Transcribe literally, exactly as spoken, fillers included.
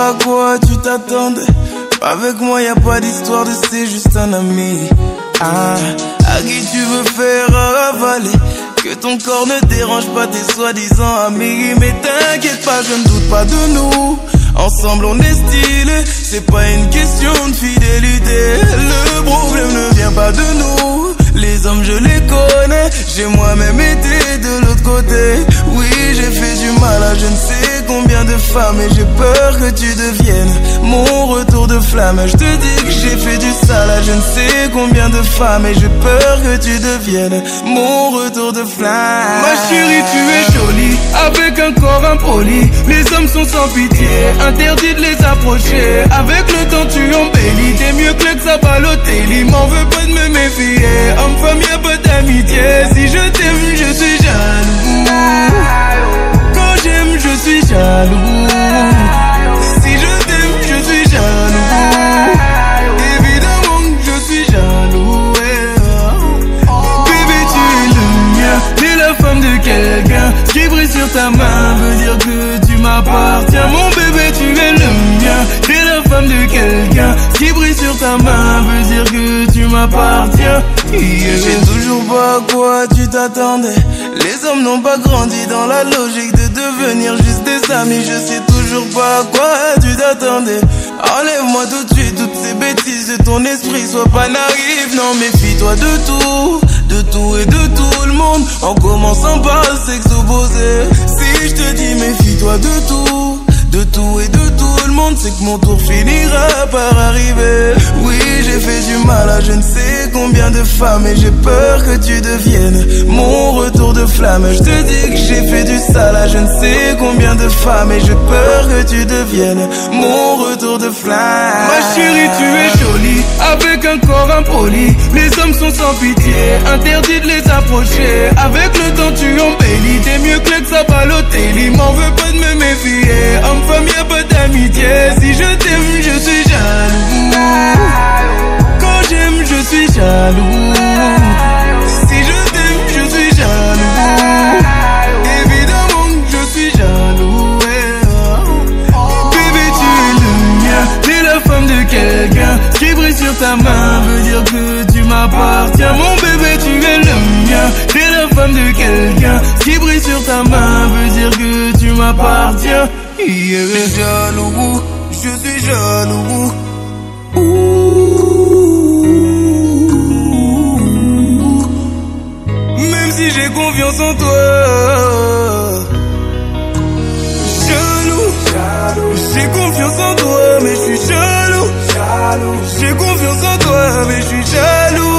pas à quoi tu t'attendais. Avec moi y a pas d'histoire de c'est juste un ami. Ah, à qui tu veux faire avaler? Que ton corps ne dérange pas tes soi-disant amis. Mais t'inquiète pas, je ne doute pas de nous. Ensemble on est stylé, c'est pas une question de fidélité. Le problème ne vient pas de nous. Les hommes je les connais, j'ai moi-même été de l'autre côté. Oui, j'ai fait du mal à je ne sais combien de femmes. Et j'ai peur que tu deviennes mon retour de flamme. Je te dis que j'ai fait du sale à je ne sais combien de femmes. Et j'ai peur que tu deviennes mon retour de flamme. Ma chérie, tu es jolie, avec un corps impoli. Les hommes sont sans pitié, interdit de les approcher. Avec le temps tu embellis, t'es mieux que l'ex à Balotelli. M'en veux pas de me méfier, homme-femme y'a pas d'amitié. Si je t'aime je suis jaloux, quand j'aime je suis jaloux. Si je t'aime je suis jaloux, évidemment que je suis jaloux. Bébé tu es le mien, t'es la femme de quelqu'un. Ce qui brille sur ta main veut dire que tu m'appartiens. Mon bébé tu es le mien, t'es la femme de quelqu'un. Ce qui brille sur ta main veut dire que tu m'appartiens. Je sais toujours pas à quoi tu t'attendais. Les hommes n'ont pas grandi dans la logique de devenir juste des amis. Je sais toujours pas à quoi tu t'attendais. Enlève-moi tout de suite toutes ces bêtises de ton esprit. Sois pas naïf, non méfie-toi de tout, de tout et de tout le monde, en commençant par le sexe opposé. Si je te dis méfie-toi de tout, de tout et de tout le monde, c'est que mon tour finira par arriver. Oui, j'ai fait du mal à je ne sais combien de femmes. Et j'ai peur que tu deviennes mon retour de flamme. Je te dis que j'ai fait du sale à je ne sais combien de femmes. Et j'ai peur que tu deviennes mon retour de flamme. Ma chérie, tu es jolie, avec un corps impoli. Les hommes sont sans pitié, interdit de les approcher. Avec le temps tu embellis, t'es mieux que l'ex à Balotelli. M'en veux pas de me méfier, homme-femme y'a pas d'amitié. Si je t'aime je suis jaloux, quand j'aime je suis jaloux. Si je t'aime je suis jaloux, évidemment que je suis jaloux. Bébé tu es le mien, t'es la femme de quelqu'un. Ce qui brille sur ta main veut dire que tu m'appartiens. Mon bébé tu es le mien, t'es la femme de quelqu'un. Ce qui brille sur ta main veut dire que tu m'appartiens. Yeah. Je suis jaloux, je suis jaloux. Ouh. Même si j'ai confiance en toi, jaloux, jaloux. J'ai confiance en toi, mais je suis jaloux, jaloux. J'ai confiance en toi, mais je suis jaloux.